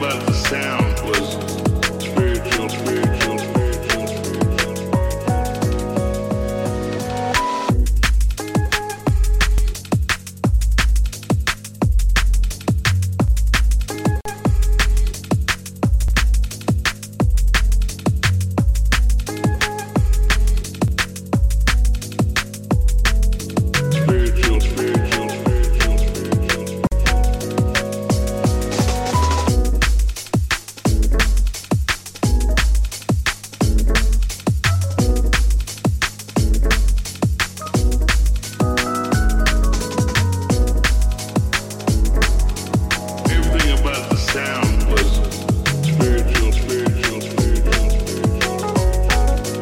about the sound was spiritual, spiritual, spiritual, spiritual, spiritual, spiritual, spiritual. Everything about the sound was spiritual, spiritual, spiritual, spiritual.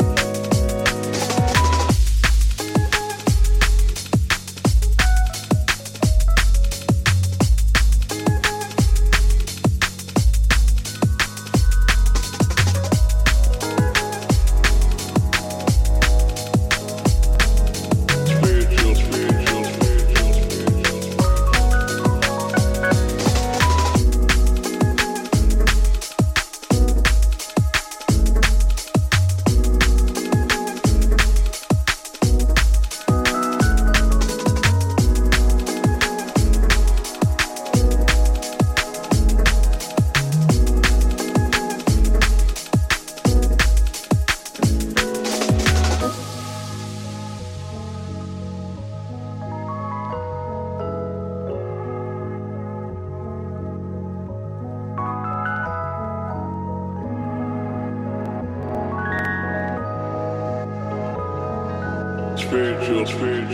Spiritual, spiritual, spiritual, spiritual. Spiritual, spiritual.